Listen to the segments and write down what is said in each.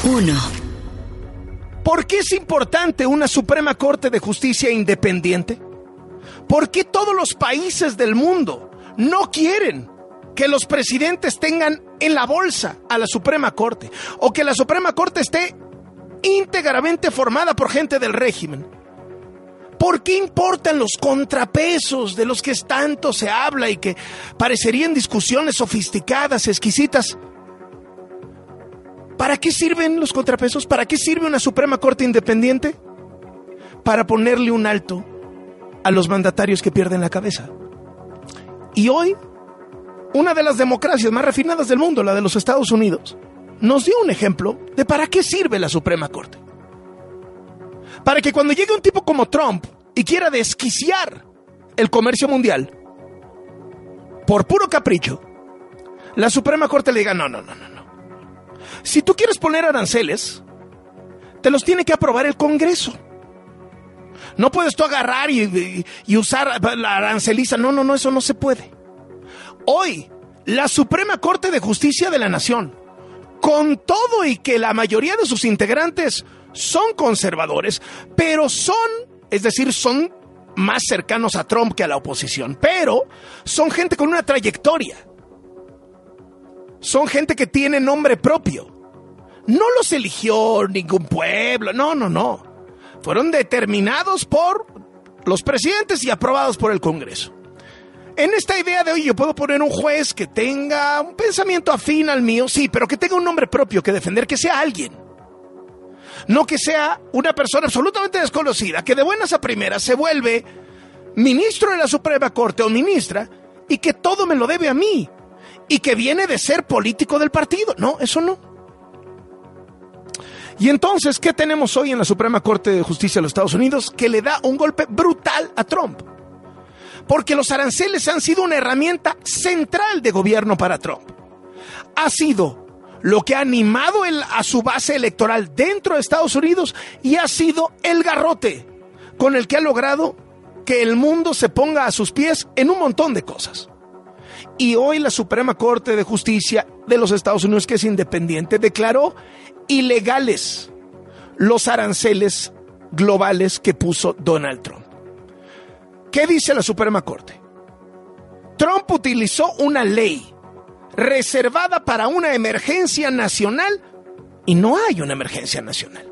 1. ¿Por qué es importante una Suprema Corte de Justicia independiente? ¿Por qué todos los países del mundo no quieren que los presidentes tengan en la bolsa a la Suprema Corte? O que la Suprema Corte esté íntegramente formada por gente del régimen. ¿Por qué importan los contrapesos de los que tanto se habla y que parecerían discusiones sofisticadas, exquisitas? ¿Para qué sirven los contrapesos? ¿Para qué sirve una Suprema Corte independiente? Para ponerle un alto a los mandatarios que pierden la cabeza. Y hoy, una de las democracias más refinadas del mundo, la de los Estados Unidos, nos dio un ejemplo de para qué sirve la Suprema Corte. Para que cuando llegue un tipo como Trump y quiera desquiciar el comercio mundial, por puro capricho, la Suprema Corte le diga, no. Si tú quieres poner aranceles, te los tiene que aprobar el Congreso. No puedes tú agarrar y usar la aranceliza. No, eso no se puede. Hoy, la Suprema Corte de Justicia de la Nación, con todo y que la mayoría de sus integrantes son conservadores, pero son más cercanos a Trump que a la oposición, pero son gente con una trayectoria. Son gente que tiene nombre propio. No los eligió ningún pueblo, no. Fueron determinados por los presidentes y aprobados por el Congreso. En esta idea de, oye, yo puedo poner un juez que tenga un pensamiento afín al mío, sí, pero que tenga un nombre propio que defender, que sea alguien. No que sea una persona absolutamente desconocida, que de buenas a primeras se vuelve ministro de la Suprema Corte o ministra y que todo me lo debe a mí y que viene de ser político del partido. No, eso no. Y entonces, ¿qué tenemos hoy en la Suprema Corte de Justicia de los Estados Unidos? Que le da un golpe brutal a Trump. Porque los aranceles han sido una herramienta central de gobierno para Trump. Ha sido lo que ha animado a su base electoral dentro de Estados Unidos y ha sido el garrote con el que ha logrado que el mundo se ponga a sus pies en un montón de cosas. Y hoy la Suprema Corte de Justicia de los Estados Unidos, que es independiente, declaró ilegales los aranceles globales que puso Donald Trump. ¿Qué dice la Suprema Corte? Trump utilizó una ley reservada para una emergencia nacional y no hay una emergencia nacional.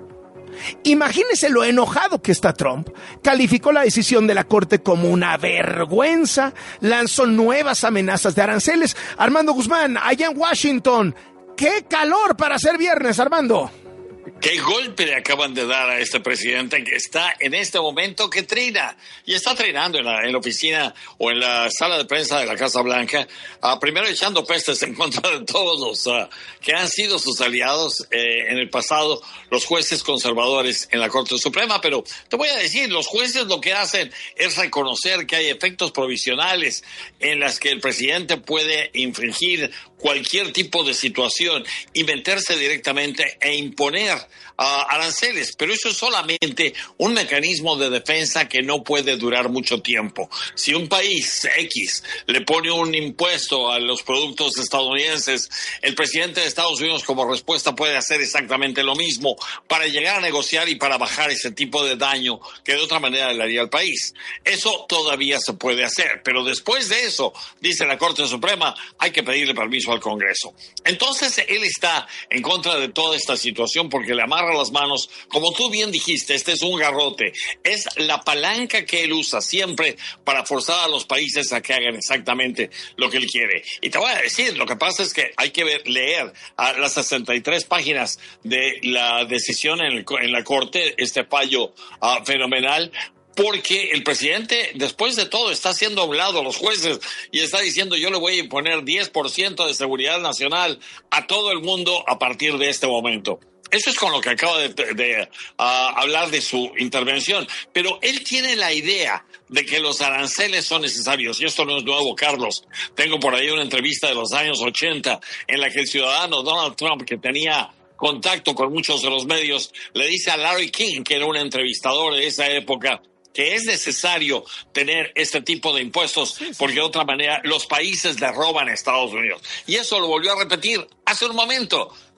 Imagínese lo enojado que está Trump. Calificó la decisión de la Corte como una vergüenza, lanzó nuevas amenazas de aranceles. Armando Guzmán, allá en Washington, ¡qué calor para ser viernes, Armando! ¿Qué golpe le acaban de dar a este presidente que está en este momento que trina? Y está trinando en la oficina o en la sala de prensa de la Casa Blanca, primero echando pestes en contra de todos los que han sido sus aliados en el pasado, los jueces conservadores en la Corte Suprema. Pero te voy a decir, los jueces lo que hacen es reconocer que hay efectos provisionales en las que el presidente puede infringir cualquier tipo de situación y meterse directamente e imponer aranceles, pero eso es solamente un mecanismo de defensa que no puede durar mucho tiempo. Si un país X le pone un impuesto a los productos estadounidenses, el presidente de Estados Unidos como respuesta puede hacer exactamente lo mismo para llegar a negociar y para bajar ese tipo de daño que de otra manera le haría al país. Eso todavía se puede hacer, pero después de eso, dice la Corte Suprema, hay que pedirle permiso al Congreso. Entonces él está en contra de toda esta situación porque le amarra las manos. Como tú bien dijiste, este es un garrote. Es la palanca que él usa siempre para forzar a los países a que hagan exactamente lo que él quiere. Y te voy a decir, lo que pasa es que hay que leer las 63 páginas de la decisión en la Corte, este fallo fenomenal, porque el presidente, después de todo, está haciendo a un lado a los jueces y está diciendo, yo le voy a imponer 10% de seguridad nacional a todo el mundo a partir de este momento. Eso es con lo que acaba de hablar de su intervención. Pero él tiene la idea de que los aranceles son necesarios. Y esto no es nuevo, Carlos. Tengo por ahí una entrevista de los años 80 en la que el ciudadano Donald Trump, que tenía contacto con muchos de los medios, le dice a Larry King, que era un entrevistador de esa época, que es necesario tener este tipo de impuestos porque de otra manera los países le roban a Estados Unidos. Y eso lo volvió a repetir hace un momento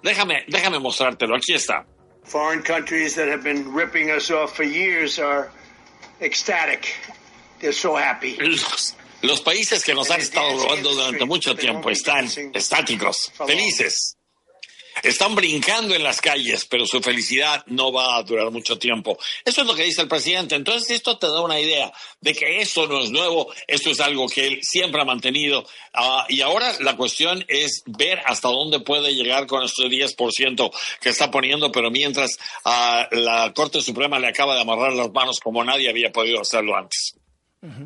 Déjame mostrártelo. Aquí está. Foreign countries that have been ripping us off for years are ecstatic. They're so happy. Los países que nos han estado robando durante mucho tiempo están estáticos, felices. Están brincando en las calles, pero su felicidad no va a durar mucho tiempo. Eso es lo que dice el presidente. Entonces, esto te da una idea de que esto no es nuevo, esto es algo que él siempre ha mantenido. Y ahora la cuestión es ver hasta dónde puede llegar con este 10% que está poniendo, pero mientras la Corte Suprema le acaba de amarrar las manos como nadie había podido hacerlo antes. Uh-huh.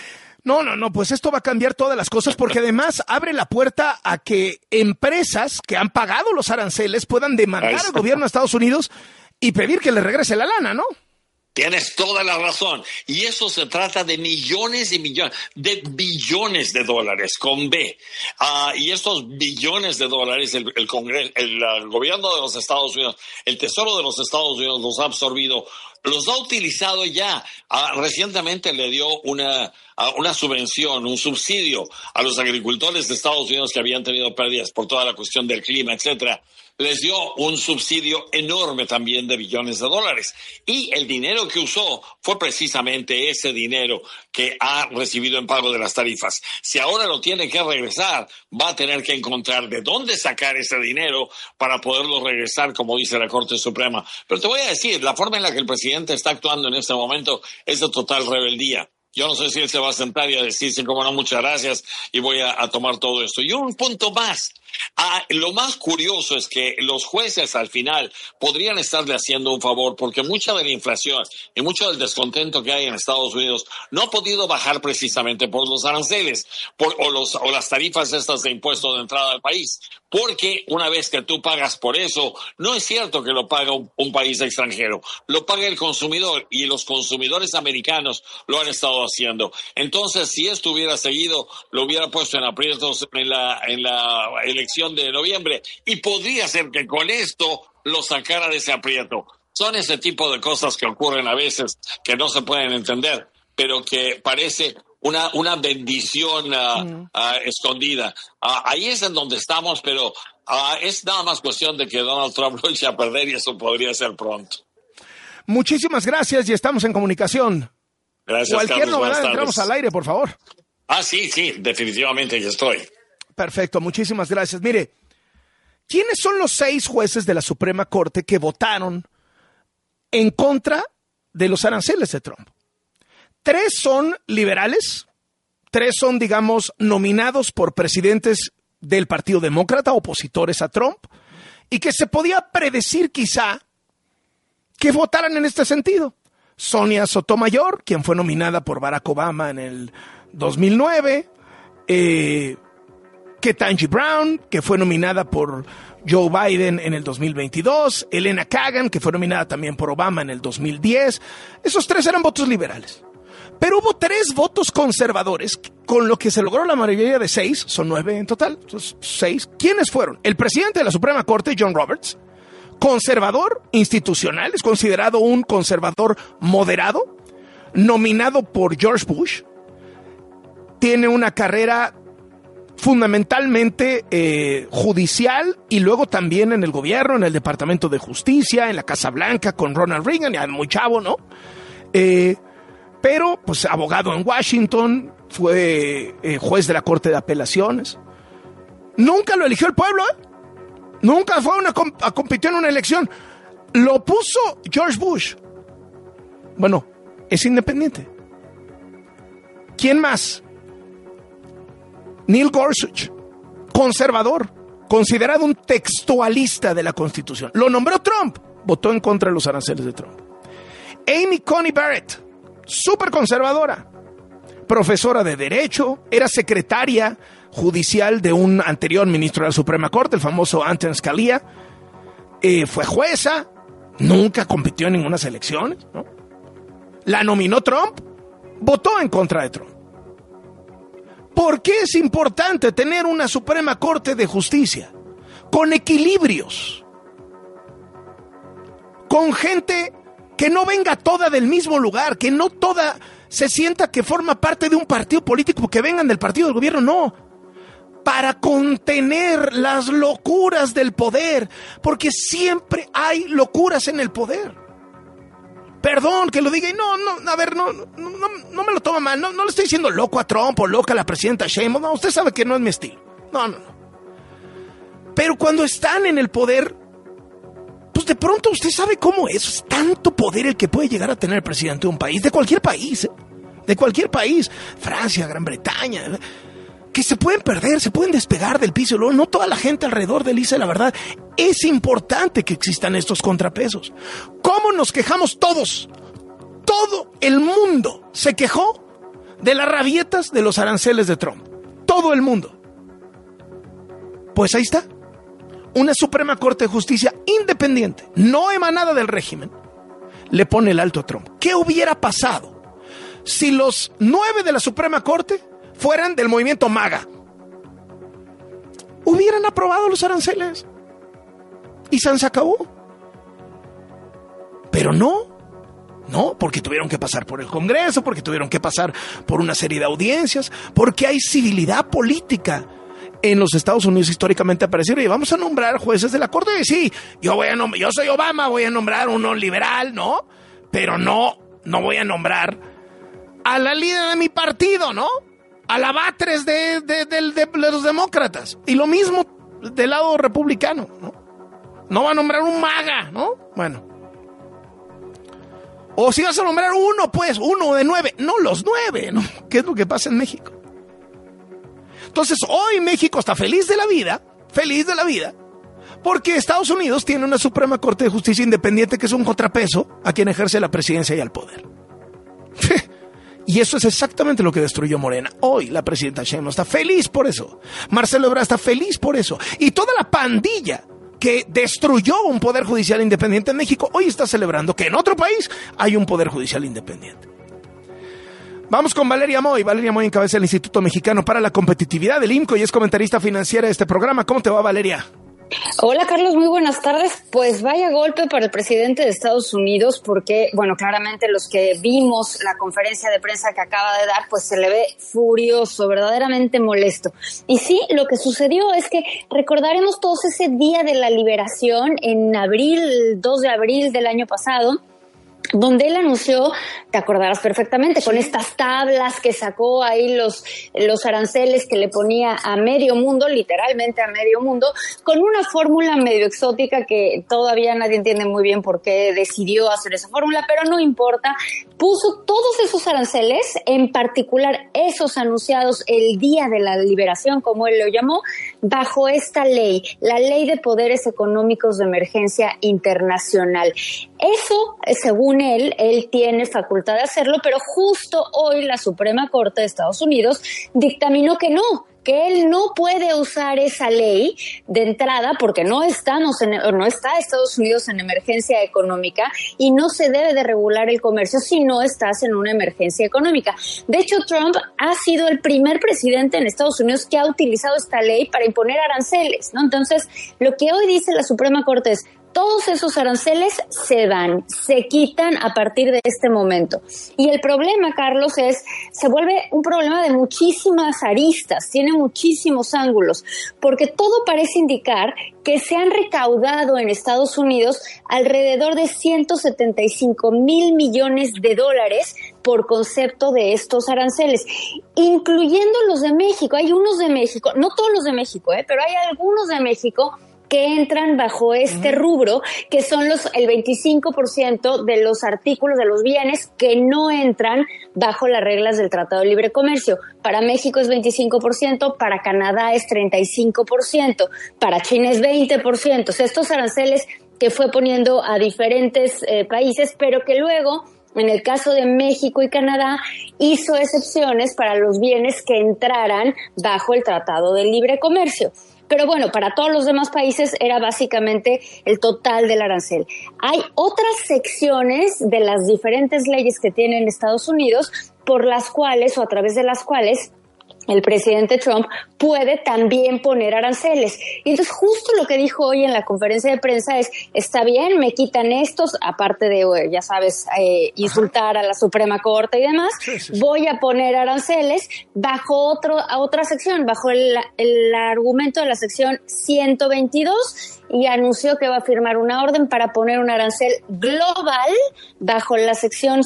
No, pues esto va a cambiar todas las cosas porque además abre la puerta a que empresas que han pagado los aranceles puedan demandar al gobierno de Estados Unidos y pedir que les regrese la lana, ¿no? Tienes toda la razón. Y eso se trata de millones y millones, de billones de dólares, con B. Y estos billones de dólares, el gobierno de los Estados Unidos, el Tesoro de los Estados Unidos los ha absorbido, los ha utilizado ya. Recientemente le dio una subvención, un subsidio a los agricultores de Estados Unidos que habían tenido pérdidas por toda la cuestión del clima, etcétera. Les dio un subsidio enorme también de billones de dólares. Y el dinero que usó fue precisamente ese dinero que ha recibido en pago de las tarifas. Si ahora lo tiene que regresar, va a tener que encontrar de dónde sacar ese dinero para poderlo regresar, como dice la Corte Suprema. Pero te voy a decir, la forma en la que el presidente está actuando en este momento es de total rebeldía. Yo no sé si él se va a sentar y a decir, sí, como no, muchas gracias, y voy a tomar todo esto. Y un punto más. Lo más curioso es que los jueces al final podrían estarle haciendo un favor porque mucha de la inflación y mucho del descontento que hay en Estados Unidos no ha podido bajar precisamente por los aranceles o las tarifas estas de impuesto de entrada al país. Porque una vez que tú pagas por eso, no es cierto que lo paga un país extranjero, lo paga el consumidor y los consumidores americanos lo han estado haciendo. Entonces, si esto hubiera seguido, lo hubiera puesto en aprietos en la elección de noviembre y podría ser que con esto lo sacara de ese aprieto. Son ese tipo de cosas que ocurren a veces que no se pueden entender, pero que parece una bendición escondida. Ahí es en donde estamos, pero es nada más cuestión de que Donald Trump lo eche a perder y eso podría ser pronto. Muchísimas gracias y estamos en comunicación. Gracias, Cualquier Carlos, novedad entramos al aire, por favor. Sí, definitivamente ya estoy. Perfecto, muchísimas gracias. Mire, ¿quiénes son los 6 jueces de la Suprema Corte que votaron en contra de los aranceles de Trump? 3 son liberales, 3 son, digamos, nominados por presidentes del Partido Demócrata, opositores a Trump, y que se podía predecir quizá que votaran en este sentido. Sonia Sotomayor, quien fue nominada por Barack Obama en el 2009, Ketanji Brown, que fue nominada por Joe Biden en el 2022, Elena Kagan, que fue nominada también por Obama en el 2010. Esos 3 eran votos liberales. Pero hubo 3 votos conservadores, con lo que se logró la mayoría de 6, son 9 en total, 6. ¿Quiénes fueron? El presidente de la Suprema Corte, John Roberts, conservador institucional, es considerado un conservador moderado, nominado por George Bush, tiene una carrera fundamentalmente judicial y luego también en el gobierno, en el Departamento de Justicia, en la Casa Blanca con Ronald Reagan, ya muy chavo, ¿no? Pero pues abogado en Washington, fue juez de la Corte de Apelaciones. Nunca lo eligió el pueblo, ¿eh? Nunca fue compitió en una elección. Lo puso George Bush. Bueno, es independiente. ¿Quién más? Neil Gorsuch, conservador, considerado un textualista de la Constitución. Lo nombró Trump, votó en contra de los aranceles de Trump. Amy Coney Barrett, súper conservadora, profesora de Derecho, era secretaria judicial de un anterior ministro de la Suprema Corte, el famoso Antonin Scalia. Fue jueza, nunca compitió en ninguna elecciones, ¿no? La nominó Trump, votó en contra de Trump. ¿Por qué es importante tener una Suprema Corte de Justicia con equilibrios? Con gente que no venga toda del mismo lugar, que no toda se sienta que forma parte de un partido político, que vengan del partido del gobierno, no. para contener las locuras del poder, porque siempre hay locuras en el poder. Perdón que lo diga y no me lo toma mal, no le estoy diciendo loco a Trump o loca a la presidenta Sheinbaum, no, usted sabe que no es mi estilo, no. Pero cuando están en el poder, pues de pronto usted sabe cómo es tanto poder el que puede llegar a tener el presidente de un país, de cualquier país, Francia, Gran Bretaña, que se pueden perder, se pueden despegar del piso, luego no toda la gente alrededor de él dice la verdad. Es importante que existan estos contrapesos. ¿Cómo nos quejamos todos? Todo el mundo se quejó de las rabietas de los aranceles de Trump. Todo el mundo. Pues ahí está. Una Suprema Corte de Justicia independiente, no emanada del régimen, le pone el alto a Trump. ¿Qué hubiera pasado si los 9 de la Suprema Corte fueran del movimiento MAGA? Hubieran aprobado los aranceles y se acabó. Pero no, porque tuvieron que pasar por el Congreso, porque tuvieron que pasar por una serie de audiencias, porque hay civilidad política en los Estados Unidos históricamente aparecido. Y vamos a nombrar jueces de la Corte. Y sí, yo soy Obama, voy a nombrar uno liberal, ¿no? Pero no voy a nombrar a la líder de mi partido, ¿no? A la Batres de los demócratas. Y lo mismo del lado republicano, ¿no? No va a nombrar un MAGA, ¿no? Bueno. O si vas a nombrar uno, pues, uno de 9. No, los 9, ¿no? ¿Qué es lo que pasa en México? Entonces, hoy México está feliz de la vida, porque Estados Unidos tiene una Suprema Corte de Justicia independiente que es un contrapeso a quien ejerce la presidencia y al poder. Y eso es exactamente lo que destruyó Morena. Hoy la presidenta Sheinbaum está feliz por eso. Marcelo Ebrard está feliz por eso. Y toda la pandilla que destruyó un poder judicial independiente en México, hoy está celebrando que en otro país hay un poder judicial independiente. Vamos con Valeria Moy. Valeria Moy encabeza el Instituto Mexicano para la Competitividad del IMCO y es comentarista financiera de este programa. ¿Cómo te va, Valeria? Hola, Carlos, muy buenas tardes. Pues vaya golpe para el presidente de Estados Unidos porque, bueno, claramente los que vimos la conferencia de prensa que acaba de dar, pues se le ve furioso, verdaderamente molesto. Y sí, lo que sucedió es que recordaremos todos ese día de la liberación en abril, 2 de abril del año pasado, donde él anunció, te acordarás perfectamente, con estas tablas que sacó ahí los aranceles que le ponía a medio mundo, literalmente a medio mundo, con una fórmula medio exótica que todavía nadie entiende muy bien por qué decidió hacer esa fórmula, pero no importa. Puso todos esos aranceles, en particular esos anunciados el día de la liberación, como él lo llamó, bajo esta ley, la Ley de Poderes Económicos de Emergencia Internacional. Eso, según él tiene facultad de hacerlo, pero justo hoy la Suprema Corte de Estados Unidos dictaminó que él no puede usar esa ley de entrada porque no está Estados Unidos en emergencia económica y no se debe de regular el comercio si no estás en una emergencia económica. De hecho, Trump ha sido el primer presidente en Estados Unidos que ha utilizado esta ley para imponer aranceles, ¿no? Entonces, lo que hoy dice la Suprema Corte es: todos esos aranceles se quitan a partir de este momento. Y el problema, Carlos, se vuelve un problema de muchísimas aristas, tiene muchísimos ángulos, porque todo parece indicar que se han recaudado en Estados Unidos alrededor de $175 mil millones por concepto de estos aranceles, incluyendo los de México. Hay unos de México, no todos los de México, pero hay algunos de México que entran bajo este rubro, que son el 25% de los artículos, de los bienes que no entran bajo las reglas del Tratado de Libre Comercio. Para México es 25%, para Canadá es 35%, para China es 20%. O sea, estos aranceles que fue poniendo a diferentes países, pero que luego, en el caso de México y Canadá, hizo excepciones para los bienes que entraran bajo el Tratado de Libre Comercio. Pero bueno, para todos los demás países era básicamente el total del arancel. Hay otras secciones de las diferentes leyes que tienen Estados Unidos por las cuales, o a través de las cuales, el presidente Trump puede también poner aranceles. Y entonces justo lo que dijo hoy en la conferencia de prensa es, está bien, me quitan estos, aparte de, ya sabes, insultar a la Suprema Corte y demás, voy a poner aranceles bajo otra sección, bajo el argumento de la sección 122, y anunció que va a firmar una orden para poner un arancel global bajo la sección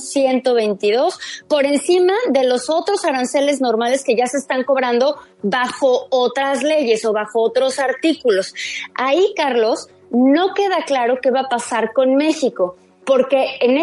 122 por encima de los otros aranceles normales que ya se están cobrando bajo otras leyes o bajo otros artículos. Ahí, Carlos, no queda claro qué va a pasar con México, porque en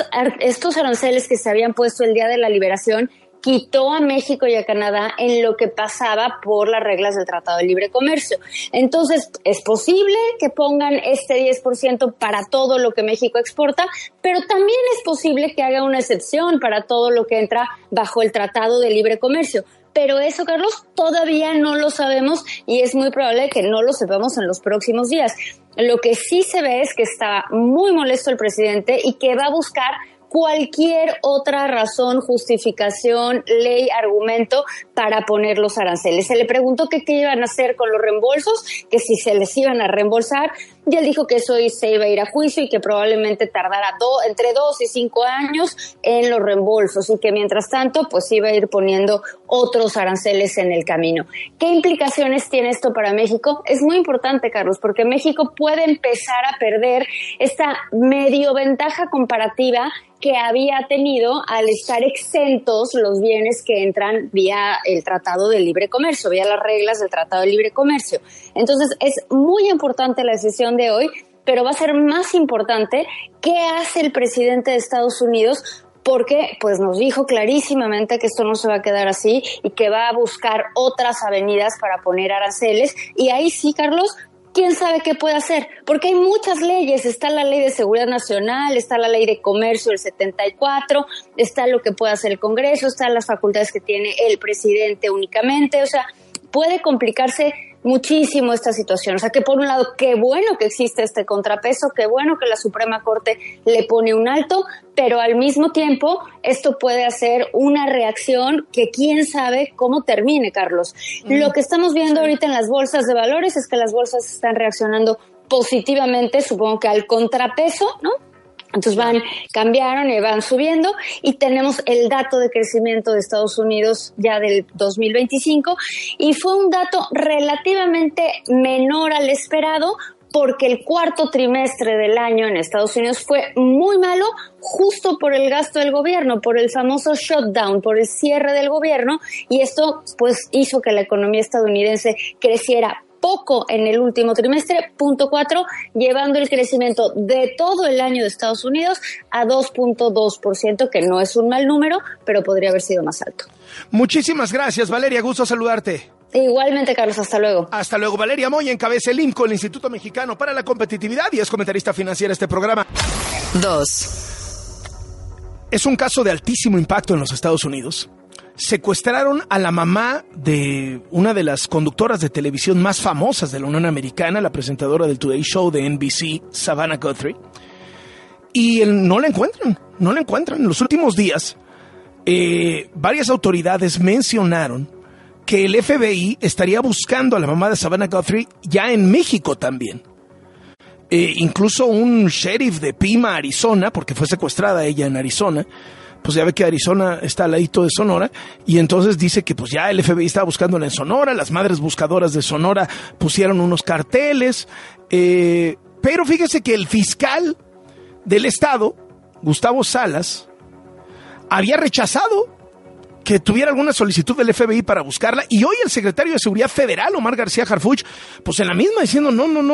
estos aranceles que se habían puesto el día de la liberación, quitó a México y a Canadá en lo que pasaba por las reglas del Tratado de Libre Comercio. Entonces, es posible que pongan este 10% para todo lo que México exporta, pero también es posible que haga una excepción para todo lo que entra bajo el Tratado de Libre Comercio. Pero eso, Carlos, todavía no lo sabemos y es muy probable que no lo sepamos en los próximos días. Lo que sí se ve es que está muy molesto el presidente y que va a buscar cualquier otra razón, justificación, ley, argumento para poner los aranceles. Se le preguntó qué iban a hacer con los reembolsos, que si se les iban a reembolsar, y él dijo que eso se iba a ir a juicio y que probablemente tardara entre 2 y 5 años en los reembolsos y que mientras tanto pues iba a ir poniendo otros aranceles en el camino. ¿Qué implicaciones tiene esto para México? Es muy importante, Carlos, porque México puede empezar a perder esta medio ventaja comparativa que había tenido al estar exentos los bienes que entran vía el Tratado de Libre Comercio, vía las reglas del Tratado de Libre Comercio. Entonces, es muy importante la decisión de hoy, pero va a ser más importante qué hace el presidente de Estados Unidos, porque pues nos dijo clarísimamente que esto no se va a quedar así y que va a buscar otras avenidas para poner aranceles. Y ahí sí, Carlos, ¿quién sabe qué puede hacer? Porque hay muchas leyes, está la Ley de Seguridad Nacional, está la Ley de Comercio del 74, está lo que puede hacer el Congreso, están las facultades que tiene el presidente únicamente, o sea, puede complicarse muchísimo esta situación. O sea, que por un lado, qué bueno que existe este contrapeso, qué bueno que la Suprema Corte le pone un alto, pero al mismo tiempo esto puede hacer una reacción que quién sabe cómo termine, Carlos. Lo que estamos viendo ahorita en las bolsas de valores es que las bolsas están reaccionando positivamente, supongo que al contrapeso, ¿no? Entonces cambiaron y van subiendo y tenemos el dato de crecimiento de Estados Unidos ya del 2025 y fue un dato relativamente menor al esperado porque el cuarto trimestre del año en Estados Unidos fue muy malo justo por el gasto del gobierno, por el famoso shutdown, por el cierre del gobierno y esto pues hizo que la economía estadounidense creciera poco en el último trimestre, 0.4, llevando el crecimiento de todo el año de Estados Unidos a 2.2%, que no es un mal número, pero podría haber sido más alto. Muchísimas gracias, Valeria, gusto saludarte. Igualmente, Carlos, hasta luego. Hasta luego. Valeria Moya encabeza el IMCO, el Instituto Mexicano para la Competitividad, y es comentarista financiera de este programa. 2. Es un caso de altísimo impacto en los Estados Unidos. Secuestraron a la mamá de una de las conductoras de televisión más famosas de la Unión Americana, la presentadora del Today Show de NBC, Savannah Guthrie, y no la encuentran. En los últimos días, varias autoridades mencionaron que el FBI estaría buscando a la mamá de Savannah Guthrie ya en México también. Incluso un sheriff de Pima, Arizona, porque fue secuestrada ella en Arizona, pues ya ve que Arizona está al ladito de Sonora, y entonces dice que pues ya el FBI estaba buscándola en Sonora, las madres buscadoras de Sonora pusieron unos carteles, pero fíjese que el fiscal del estado, Gustavo Salas, había rechazado que tuviera alguna solicitud del FBI para buscarla, y hoy el secretario de Seguridad Federal, Omar García Harfuch, pues en la misma diciendo,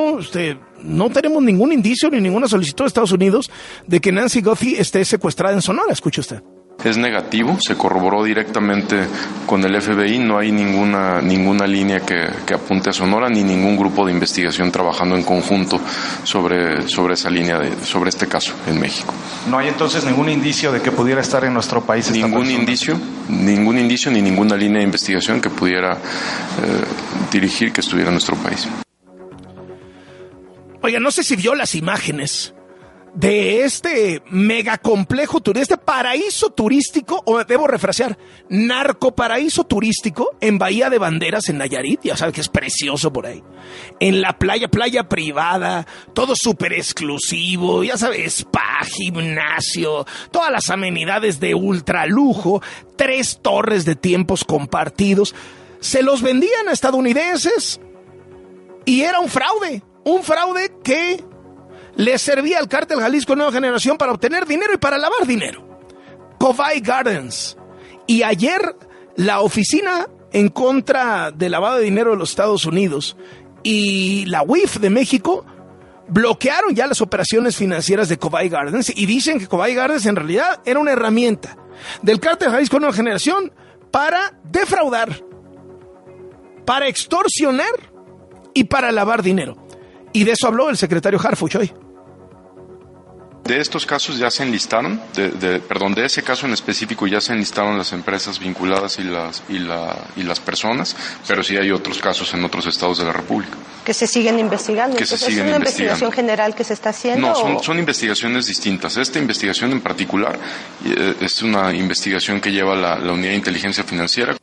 no tenemos ningún indicio ni ninguna solicitud de Estados Unidos de que Nancy Guthrie esté secuestrada en Sonora. Escuche usted. Es negativo, se corroboró directamente con el FBI, no hay ninguna línea que apunte a Sonora, ni ningún grupo de investigación trabajando en conjunto sobre esa línea, sobre este caso en México. ¿No hay entonces ningún indicio de que pudiera estar en nuestro país esta persona? Ningún indicio ni ninguna línea de investigación que pudiera dirigir que estuviera en nuestro país. Oiga, no sé si vio las imágenes de este megacomplejo turístico, este paraíso turístico, o debo refrasear, narcoparaíso turístico en Bahía de Banderas, en Nayarit. Ya sabes que es precioso por ahí. En la playa privada, todo súper exclusivo, ya sabes, spa, gimnasio, todas las amenidades de ultralujo, 3 torres de tiempos compartidos. Se los vendían a estadounidenses y era un fraude que le servía al cártel Jalisco Nueva Generación para obtener dinero y para lavar dinero. Covay Gardens. Y ayer la Oficina en contra del lavado de dinero de los Estados Unidos y la UIF de México bloquearon ya las operaciones financieras de Covay Gardens y dicen que Covay Gardens en realidad era una herramienta del cártel Jalisco Nueva Generación para defraudar, para extorsionar y para lavar dinero. Y de eso habló el secretario Harfuch hoy. De estos casos ya se enlistaron, de ese caso en específico ya se enlistaron las empresas vinculadas y las personas, pero sí hay otros casos en otros estados de la República. Que se siguen investigando. Entonces, ¿es una investigación general que se está haciendo? No, son investigaciones distintas. Esta investigación en particular es una investigación que lleva la Unidad de Inteligencia Financiera.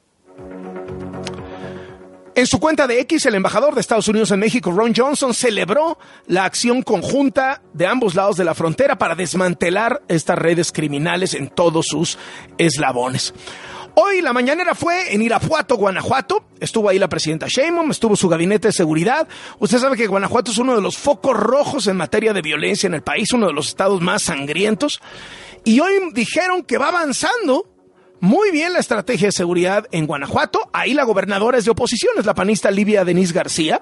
En su cuenta de X, el embajador de Estados Unidos en México, Ron Johnson, celebró la acción conjunta de ambos lados de la frontera para desmantelar estas redes criminales en todos sus eslabones. Hoy la mañanera fue en Irapuato, Guanajuato. Estuvo ahí la presidenta Sheinbaum, estuvo su gabinete de seguridad. Usted sabe que Guanajuato es uno de los focos rojos en materia de violencia en el país, uno de los estados más sangrientos. Y hoy dijeron que va avanzando muy bien la estrategia de seguridad en Guanajuato. Ahí la gobernadora es de oposición, es la panista Livia Denise García.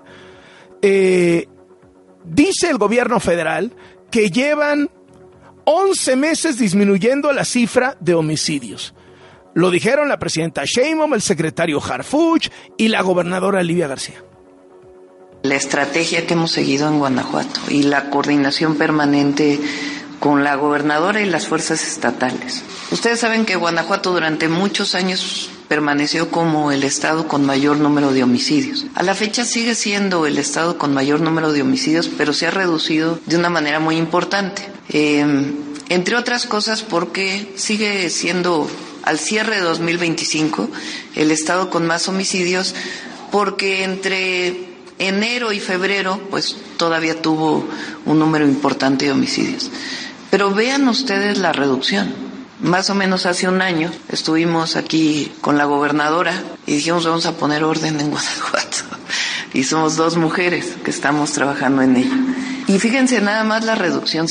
Dice el gobierno federal que llevan 11 meses disminuyendo la cifra de homicidios. Lo dijeron la presidenta Sheinbaum, el secretario Harfuch y la gobernadora Livia García. La estrategia que hemos seguido en Guanajuato y la coordinación permanente con la gobernadora y las fuerzas estatales. Ustedes saben que Guanajuato durante muchos años permaneció como el estado con mayor número de homicidios. A la fecha sigue siendo el estado con mayor número de homicidios, pero se ha reducido de una manera muy importante. Entre otras cosas porque sigue siendo al cierre de 2025 el estado con más homicidios, porque entre enero y febrero pues todavía tuvo un número importante de homicidios. Pero vean ustedes la reducción. Más o menos hace un año estuvimos aquí con la gobernadora y dijimos vamos a poner orden en Guanajuato. Y somos 2 mujeres que estamos trabajando en ello. Y fíjense nada más la reducción,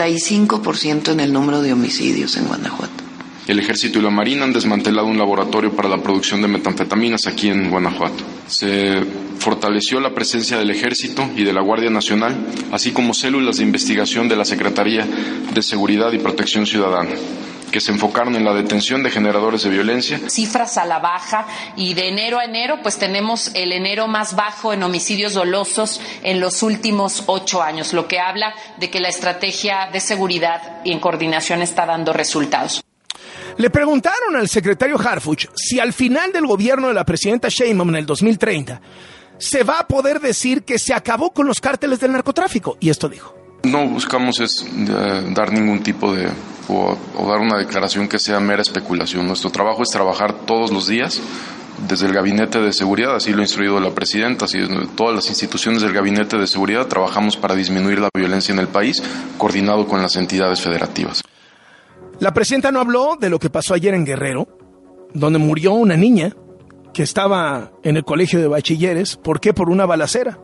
65% en el número de homicidios en Guanajuato. El Ejército y la Marina han desmantelado un laboratorio para la producción de metanfetaminas aquí en Guanajuato. Se fortaleció la presencia del Ejército y de la Guardia Nacional, así como células de investigación de la Secretaría de Seguridad y Protección Ciudadana, que se enfocaron en la detención de generadores de violencia. Cifras a la baja y de enero a enero pues tenemos el enero más bajo en homicidios dolosos en los últimos 8 años, lo que habla de que la estrategia de seguridad y en coordinación está dando resultados. Le preguntaron al secretario Harfuch si al final del gobierno de la presidenta Sheinbaum en el 2030 se va a poder decir que se acabó con los cárteles del narcotráfico. Y esto dijo. No buscamos dar ningún tipo de o dar una declaración que sea mera especulación. Nuestro trabajo es trabajar todos los días desde el Gabinete de Seguridad, así lo ha instruido la presidenta, así todas las instituciones del Gabinete de Seguridad trabajamos para disminuir la violencia en el país, coordinado con las entidades federativas. La presidenta no habló de lo que pasó ayer en Guerrero, donde murió una niña que estaba en el colegio de bachilleres. ¿Por qué? Por una balacera.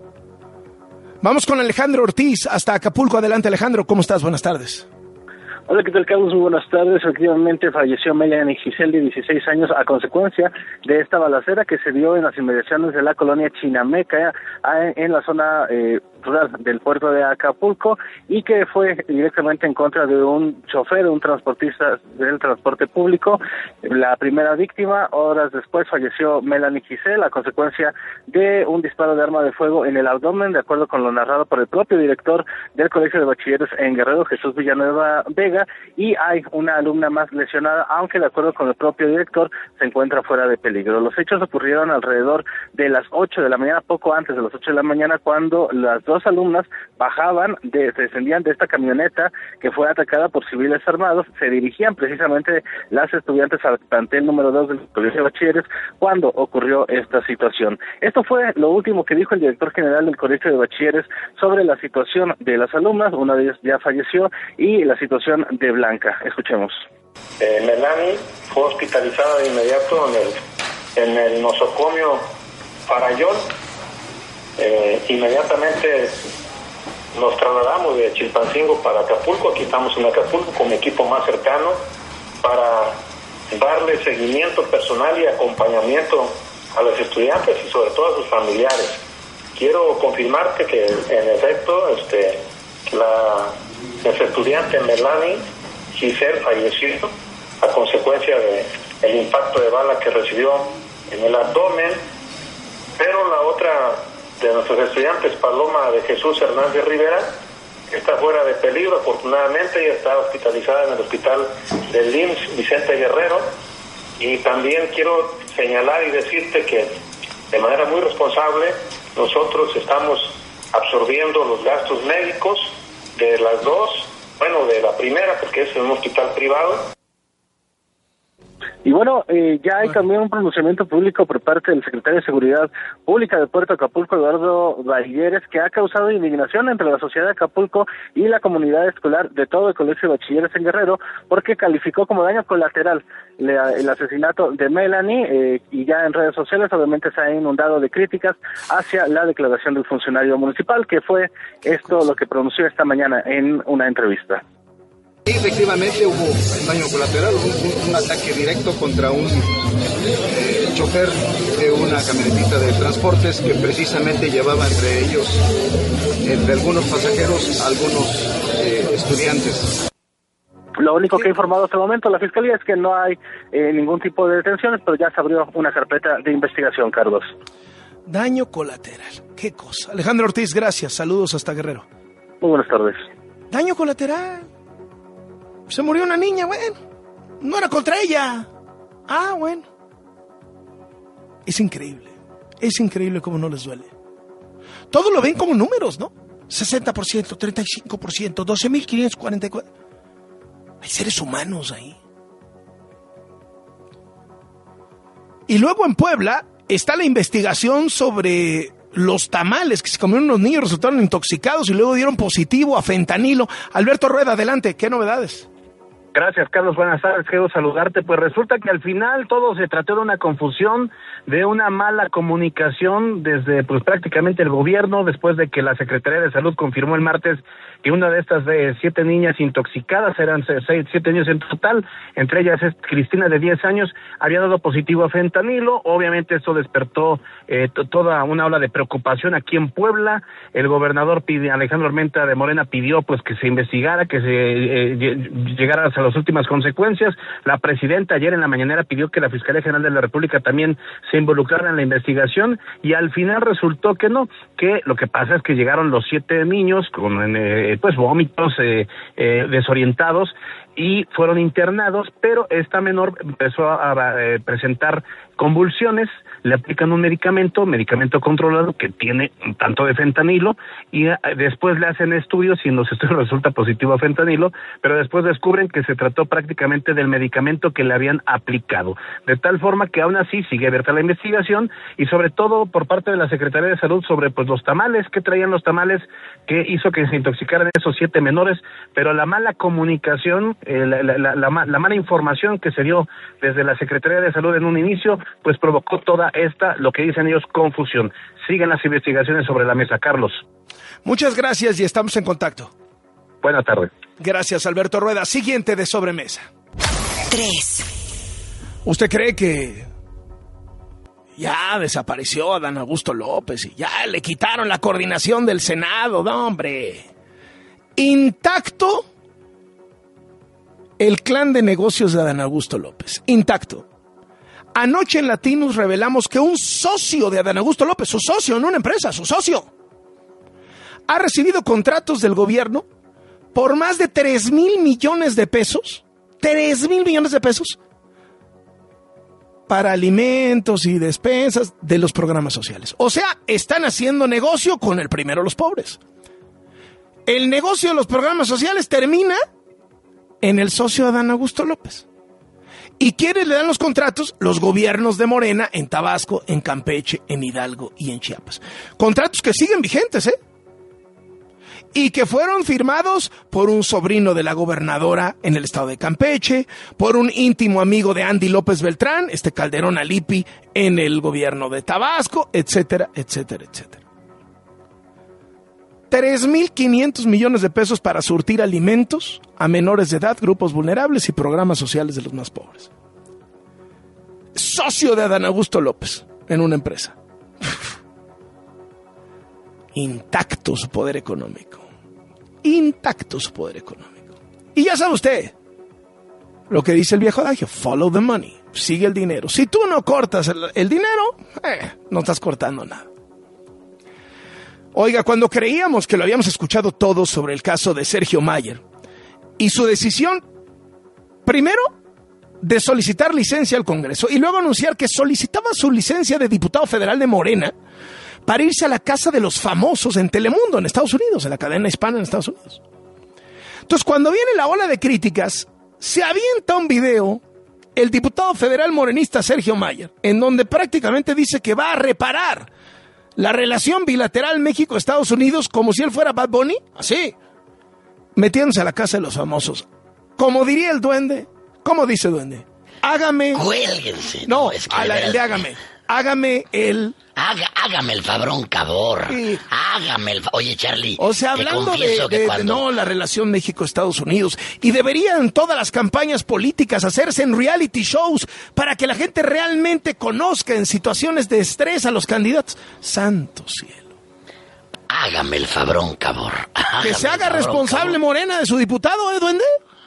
Vamos con Alejandro Ortiz hasta Acapulco. Adelante, Alejandro. ¿Cómo estás? Buenas tardes. Hola, ¿qué tal, Carlos? Muy buenas tardes. Efectivamente falleció Melanie Giselle, de 16 años, a consecuencia de esta balacera que se dio en las inmediaciones de la colonia Chinameca, en la zona rural del puerto de Acapulco, y que fue directamente en contra de un chofer, un transportista del transporte público. La primera víctima, horas después, falleció Melanie Giselle a consecuencia de un disparo de arma de fuego en el abdomen, de acuerdo con lo narrado por el propio director del Colegio de Bachilleres en Guerrero, Jesús Villanueva Vega, y hay una alumna más lesionada, aunque de acuerdo con el propio director se encuentra fuera de peligro. Los hechos ocurrieron alrededor de las 8 de la mañana, poco antes de las 8 de la mañana, cuando las 2 alumnas descendían de esta camioneta que fue atacada por civiles armados, se dirigían precisamente las estudiantes al plantel número 2 del Colegio de Bachilleres cuando ocurrió esta situación. Esto fue lo último que dijo el director general del Colegio de Bachilleres sobre la situación de las alumnas. Una de ellas ya falleció, y la situación de Blanca. Escuchemos. Melanie fue hospitalizada de inmediato en el nosocomio Farallón. Inmediatamente nos trasladamos de Chilpancingo para Acapulco. Aquí estamos en Acapulco con mi equipo más cercano para darle seguimiento personal y acompañamiento a los estudiantes y sobre todo a sus familiares. Quiero confirmarte que en efecto la estudiante Melanie Giselle falleció a consecuencia del impacto de bala que recibió en el abdomen, pero la otra de nuestros estudiantes, Paloma de Jesús Hernández Rivera, está fuera de peligro, afortunadamente, y está hospitalizada en el hospital del IMSS Vicente Guerrero. Y también quiero señalar y decirte que de manera muy responsable nosotros estamos absorbiendo los gastos médicos de las dos, de la primera, porque es en un hospital privado. Y bueno, ya hay también un pronunciamiento público por parte del secretario de Seguridad Pública de Puerto Acapulco, Eduardo Vallilleres, que ha causado indignación entre la sociedad de Acapulco y la comunidad escolar de todo el Colegio de Bachilleres en Guerrero, porque calificó como daño colateral el asesinato de Melanie, y ya en redes sociales obviamente se ha inundado de críticas hacia la declaración del funcionario municipal, que fue esto lo que pronunció esta mañana en una entrevista. Sí, efectivamente hubo un daño colateral, un ataque directo contra un chofer de una camionetita de transportes que precisamente llevaba entre ellos, entre algunos pasajeros, algunos estudiantes. Lo único que ha informado hasta el momento la Fiscalía es que no hay ningún tipo de detenciones, pero ya se abrió una carpeta de investigación, Carlos. Daño colateral, qué cosa. Alejandro Ortiz, gracias, saludos hasta Guerrero. Muy buenas tardes. Daño colateral. Se murió una niña, bueno, no era contra ella. Ah, bueno. Es increíble cómo no les duele. Todo lo ven como números, ¿no? 60%, 35%, 12.544. Hay seres humanos ahí. Y luego en Puebla está la investigación sobre los tamales que se comieron unos niños, resultaron intoxicados y luego dieron positivo a fentanilo. Alberto Rueda, adelante, ¿qué novedades? Gracias, Carlos. Buenas tardes, quiero saludarte. Pues resulta que al final todo se trató de una confusión, de una mala comunicación desde prácticamente el gobierno, después de que la Secretaría de Salud confirmó el martes que una de estas 7 niñas intoxicadas, eran 7 niños en total, entre ellas es Cristina de 10 años, había dado positivo a fentanilo. Obviamente esto despertó toda una ola de preocupación aquí en Puebla. El gobernador Alejandro Armenta de Morena pidió que se investigara, que se llegara a las últimas consecuencias. La presidenta ayer en la mañanera pidió que la Fiscalía General de la República también se involucrara en la investigación, y al final resultó que no, que lo que pasa es que llegaron los 7 niños con vómitos, desorientados, y fueron internados, pero esta menor empezó a presentar convulsiones. Le aplican un medicamento controlado que tiene un tanto de fentanilo, y después le hacen estudios y en los estudios resulta positivo a fentanilo, pero después descubren que se trató prácticamente del medicamento que le habían aplicado, de tal forma que aún así sigue abierta la investigación, y sobre todo por parte de la Secretaría de Salud sobre los tamales, que traían los tamales que hizo que se intoxicaran esos 7 menores, pero la mala comunicación, la mala información que se dio desde la Secretaría de Salud en un inicio, pues provocó toda esta, lo que dicen ellos, confusión. Siguen las investigaciones sobre la mesa, Carlos. Muchas gracias y estamos en contacto. Buenas tardes. Gracias, Alberto Rueda. Siguiente de sobremesa. 3. ¿Usted cree que ya desapareció Adán Augusto López y ya le quitaron la coordinación del Senado? No, hombre. Intacto el clan de negocios de Adán Augusto López. Intacto. Anoche en Latinos revelamos que un socio de Adán Augusto López, su socio en una empresa, su socio, ha recibido contratos del gobierno por más de 3,000 millones de pesos. 3,000 millones de pesos. para alimentos y despensas de los programas sociales. O sea, están haciendo negocio con el primero los pobres. El negocio de los programas sociales termina en el socio Adán Augusto López. ¿Y quiénes le dan los contratos? Los gobiernos de Morena en Tabasco, en Campeche, en Hidalgo y en Chiapas. Contratos que siguen vigentes, y que fueron firmados por un sobrino de la gobernadora en el estado de Campeche, por un íntimo amigo de Andy López Beltrán, Calderón Alipi, en el gobierno de Tabasco, etcétera, etcétera, etcétera. 3,500 millones de pesos para surtir alimentos a menores de edad, grupos vulnerables y programas sociales de los más pobres. Socio de Adán Augusto López en una empresa. Intacto su poder económico. Intacto su poder económico. Y ya sabe usted lo que dice el viejo adagio: follow the money. Sigue el dinero. Si tú no cortas el dinero, no estás cortando nada. Oiga, cuando creíamos que lo habíamos escuchado todo sobre el caso de Sergio Mayer y su decisión, primero, de solicitar licencia al Congreso y luego anunciar que solicitaba su licencia de diputado federal de Morena para irse a la casa de los famosos en Telemundo, en Estados Unidos, en la cadena hispana en Estados Unidos. Entonces, cuando viene la ola de críticas, se avienta un video el diputado federal morenista Sergio Mayer, en donde prácticamente dice que va a reparar la relación bilateral México-Estados Unidos como si él fuera Bad Bunny, así, metiéndose a la casa de los famosos. Como diría el duende, ¿cómo dice duende? Hágame... Cuélguense. No, el de hágame. Hágame el... Hágame el fabrón, cabor. Sí. Hágame el... Oye, Charlie, o sea, hablando de la relación México-Estados Unidos, y deberían todas las campañas políticas hacerse en reality shows para que la gente realmente conozca en situaciones de estrés a los candidatos. Santo cielo. Hágame el fabrón, cabor. Que se haga responsable Morena de su diputado, duende.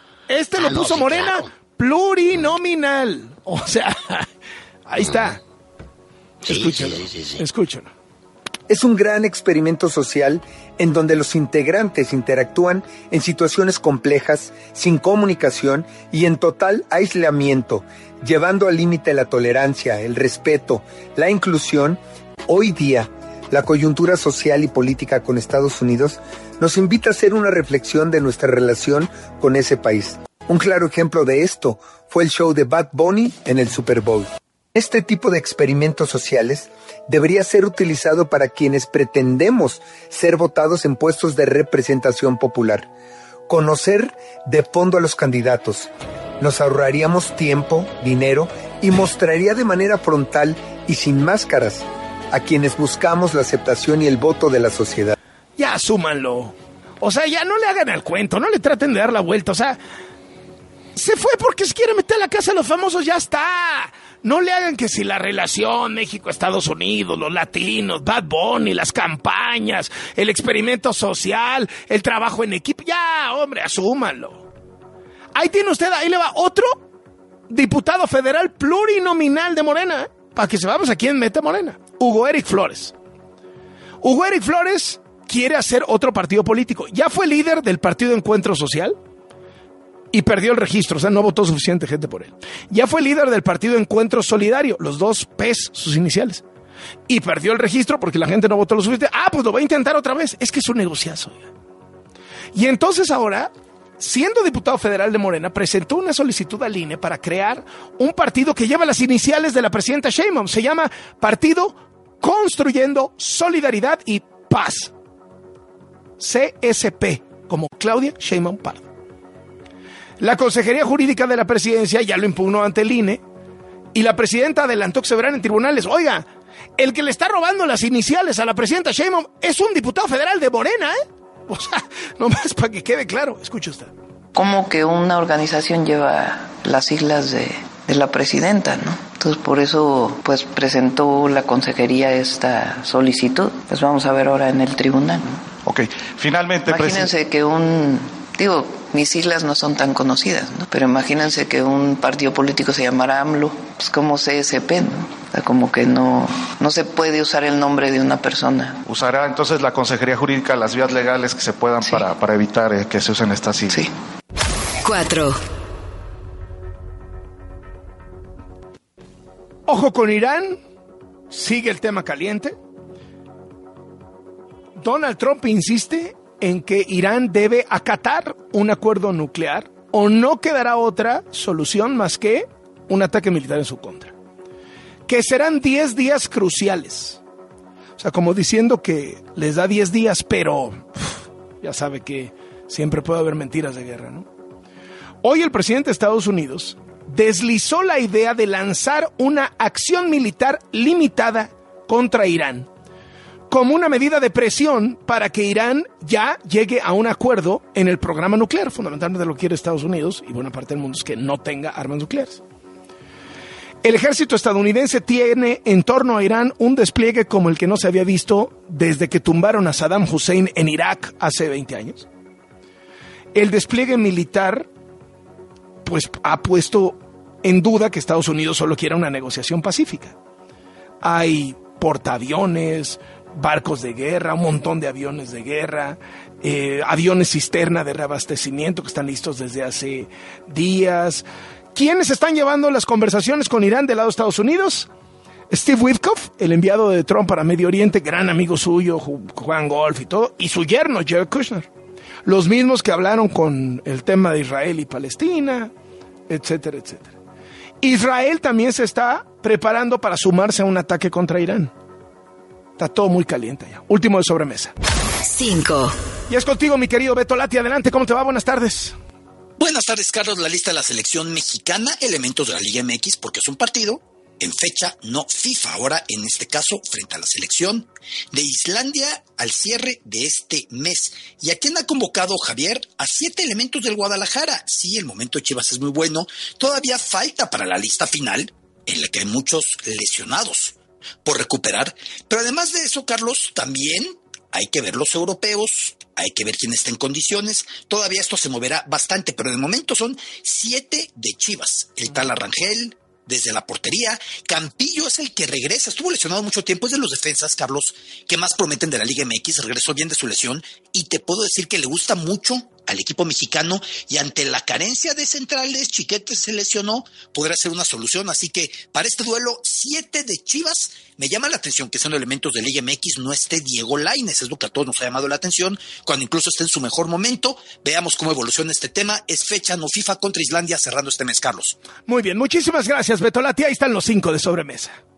Lo puso Morena, claro. Plurinominal. O sea, ahí está. Escúchalo, escúchalo. Es un gran experimento social en donde los integrantes interactúan en situaciones complejas, sin comunicación y en total aislamiento, llevando al límite la tolerancia, el respeto, la inclusión. Hoy día, la coyuntura social y política con Estados Unidos nos invita a hacer una reflexión de nuestra relación con ese país. Un claro ejemplo de esto fue el show de Bad Bunny en el Super Bowl. Este tipo de experimentos sociales debería ser utilizado para quienes pretendemos ser votados en puestos de representación popular. Conocer de fondo a los candidatos. Nos ahorraríamos tiempo, dinero y mostraría de manera frontal y sin máscaras a quienes buscamos la aceptación y el voto de la sociedad. Ya asúmanlo. O sea, ya no le hagan al cuento, no le traten de dar la vuelta. O sea, se fue porque se quiere meter a la casa de los famosos, ya está. No le hagan que si la relación México-Estados Unidos, los latinos, Bad Bunny, las campañas, el experimento social, el trabajo en equipo. Ya, hombre, asúmanlo. Ahí tiene usted, ahí le va otro diputado federal plurinominal de Morena, para que sepamos a quién mete Morena. Hugo Eric Flores. Hugo Eric Flores quiere hacer otro partido político. Ya fue líder del Partido Encuentro Social y perdió el registro, o sea, no votó suficiente gente por él. Ya fue líder del Partido Encuentro Solidario, los dos P's, sus iniciales, y perdió el registro porque la gente no votó lo suficiente. Pues lo va a intentar otra vez. Es que es un negociazo. Y entonces ahora, siendo diputado federal de Morena, presentó una solicitud al INE para crear un partido que lleva las iniciales de la presidenta Sheinbaum. Se llama Partido Construyendo Solidaridad y Paz. CSP, como Claudia Sheinbaum Pardo. La Consejería Jurídica de la Presidencia ya lo impugnó ante el INE y la presidenta adelantó que se verán en tribunales. Oiga, el que le está robando las iniciales a la presidenta Sheinbaum es un diputado federal de Morena, O sea, nomás para que quede claro. Escuche usted. ¿Cómo que una organización lleva las siglas de la presidenta, no? Entonces, por eso, pues, presentó la consejería esta solicitud. Pues vamos a ver ahora en el tribunal, ¿no? Ok, finalmente... Imagínense que mis siglas no son tan conocidas, ¿no? Pero imagínense que un partido político se llamara AMLO, pues como CSP, ¿no? O sea, como que no se puede usar el nombre de una persona. ¿Usará entonces la Consejería Jurídica las vías legales que se puedan para evitar que se usen estas siglas? Sí. 4. Ojo con Irán, sigue el tema caliente. Donald Trump insiste en que Irán debe acatar un acuerdo nuclear o no quedará otra solución más que un ataque militar en su contra. Que serán 10 días cruciales. O sea, como diciendo que les da 10 días, pero ya sabe que siempre puede haber mentiras de guerra, ¿no? Hoy el presidente de Estados Unidos deslizó la idea de lanzar una acción militar limitada contra Irán, como una medida de presión para que Irán ya llegue a un acuerdo en el programa nuclear. Fundamentalmente lo que quiere Estados Unidos y buena parte del mundo es que no tenga armas nucleares. El ejército estadounidense tiene en torno a Irán un despliegue como el que no se había visto desde que tumbaron a Saddam Hussein en Irak hace 20 años. El despliegue militar pues ha puesto en duda que Estados Unidos solo quiera una negociación pacífica. Hay portaaviones, barcos de guerra, un montón de aviones de guerra, aviones cisterna de reabastecimiento que están listos desde hace días. ¿Quiénes están llevando las conversaciones con Irán del lado de Estados Unidos? Steve Witkoff, el enviado de Trump para Medio Oriente, gran amigo suyo, juegan golf y todo, y su yerno, Jared Kushner. Los mismos que hablaron con el tema de Israel y Palestina, etcétera, etcétera. Israel también se está preparando para sumarse a un ataque contra Irán. Está todo muy caliente ya. Último de sobremesa. 5. Y es contigo, mi querido Beto Lati. Adelante, ¿cómo te va? Buenas tardes. Buenas tardes, Carlos. La lista de la selección mexicana, elementos de la Liga MX, porque es un partido en fecha no FIFA, ahora en este caso frente a la selección de Islandia al cierre de este mes. ¿Y a quién ha convocado Javier? A 7 elementos del Guadalajara. Sí, el momento de Chivas es muy bueno. Todavía falta para la lista final, en la que hay muchos lesionados por recuperar. Pero además de eso, Carlos, también hay que ver los europeos, hay que ver quién está en condiciones. Todavía esto se moverá bastante, pero de momento son 7 de Chivas. El tal Arrangel, desde la portería. Campillo es el que regresa, estuvo lesionado mucho tiempo, es de los defensas, Carlos, que más prometen de la Liga MX, regresó bien de su lesión y te puedo decir que le gusta mucho al equipo mexicano y ante la carencia de centrales, Chiquete se lesionó, podrá ser una solución, así que para este duelo 7 de Chivas. Me llama la atención que siendo elementos de Liga MX no esté Diego Lainez, es lo que a todos nos ha llamado la atención, cuando incluso esté en su mejor momento. Veamos cómo evoluciona este tema. Es fecha no FIFA contra Islandia cerrando este mes, Carlos. Muy bien, muchísimas gracias, Beto Lati. Ahí están los 5 de sobremesa.